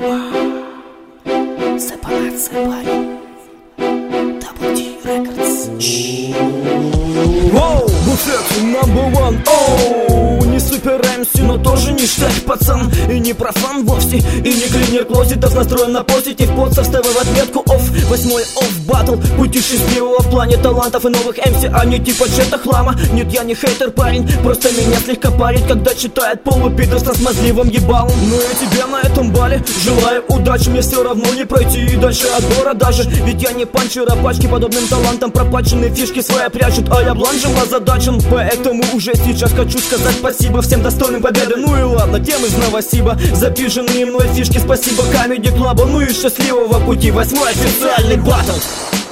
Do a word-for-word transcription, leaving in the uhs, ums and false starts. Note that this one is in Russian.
Сепарация, парень. дабл ди Records. Воу, буфет number one, оу. Не супер эм си, но тоже ништяк, пацан. И не профан вовсе, и не клинер клозетов. Настроен на позитив, под составы в отметку офф. Восьмой офф батл, пути счастливого в плане талантов и новых эм си, а не типа чета хлама. Нет, я не хейтер, парень, просто меня слегка парит, когда читает полупидор со смазливым ебалом. Ну и тебе на этом бале желаю удачи. Мне все равно не пройти и дальше отбора даже. Ведь я не панчер, а пачки подобным талантам пропаченные фишки свои прячут, а я бланжем озадачен. Поэтому уже сейчас хочу сказать спасибо всем достойным победы. Ну и ладно, тем из Новосиба запиженные мной фишки. Спасибо Comedy Club, ну и счастливого пути. Восьмой официальный батл.